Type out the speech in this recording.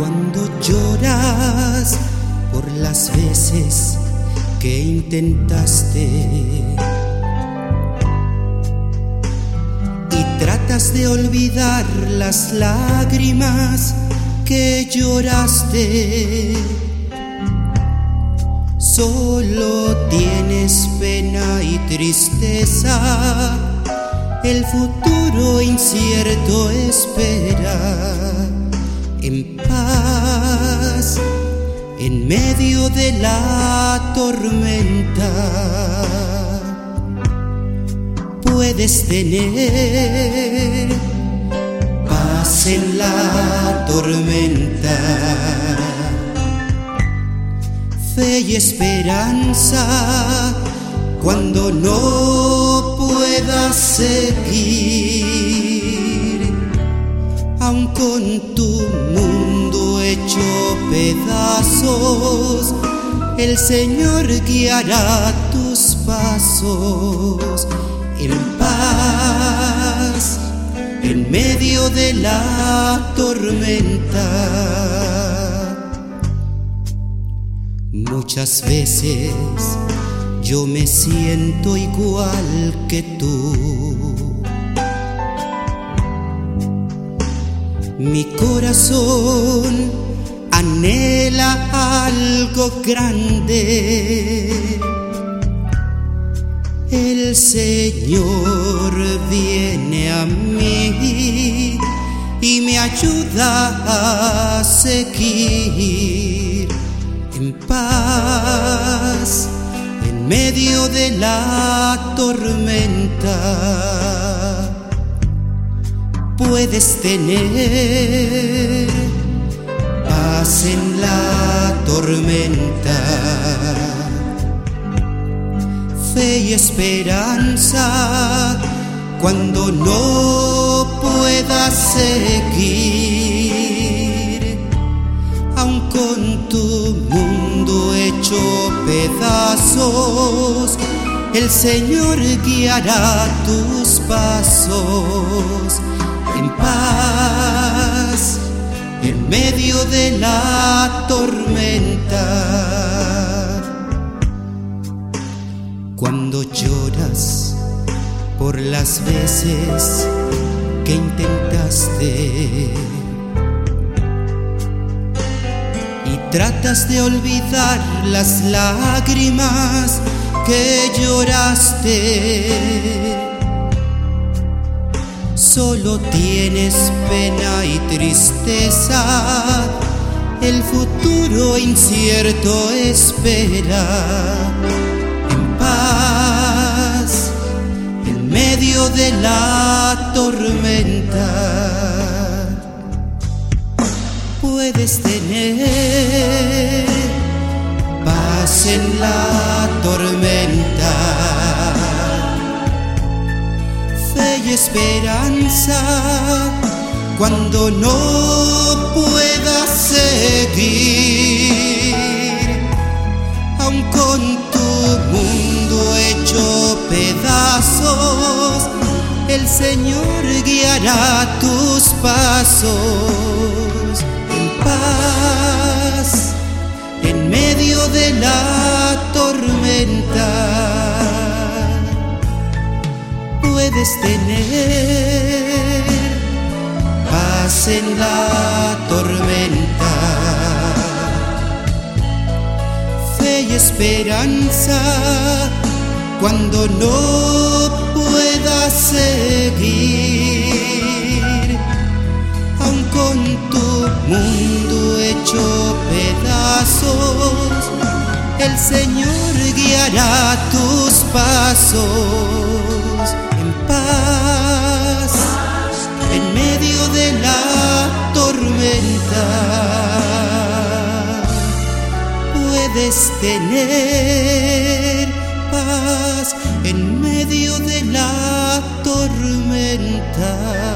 Cuando lloras por las veces que intentaste y tratas de olvidar las lágrimas que lloraste, solo tienes pena y tristeza, el futuro incierto espera. En paz, en medio de la tormenta, puedes tener paz en la tormenta, fe y esperanza cuando no puedas seguir. Aun con tu mundo hecho pedazos, el Señor guiará tus pasos. En paz, en medio de la tormenta. Muchas veces yo me siento igual que tú. Mi corazón anhela algo grande. El Señor viene a mí y me ayuda a seguir en paz en medio de la tormenta. Puedes tener paz en la tormenta, fe y esperanza cuando no puedas seguir. Aun con tu mundo hecho pedazos, el Señor guiará tus pasos. En paz, en medio de la tormenta. Cuando lloras por las veces que intentaste y tratas de olvidar las lágrimas que lloraste, solo tienes pena y tristeza, el futuro incierto espera. En paz, en medio de la tormenta, puedes tener paz en la tormenta, fe y esperanza cuando no puedas seguir. Aun con tu mundo hecho pedazos, el Señor guiará tus pasos. En paz, en medio de la tormenta, puedes tener paz en la tormenta, fe y esperanza cuando no puedas seguir. Aun con tu mundo hecho pedazos, el Señor guiará tus pasos. En paz, en medio de la tormenta, puedes tener paz en medio de la tormenta.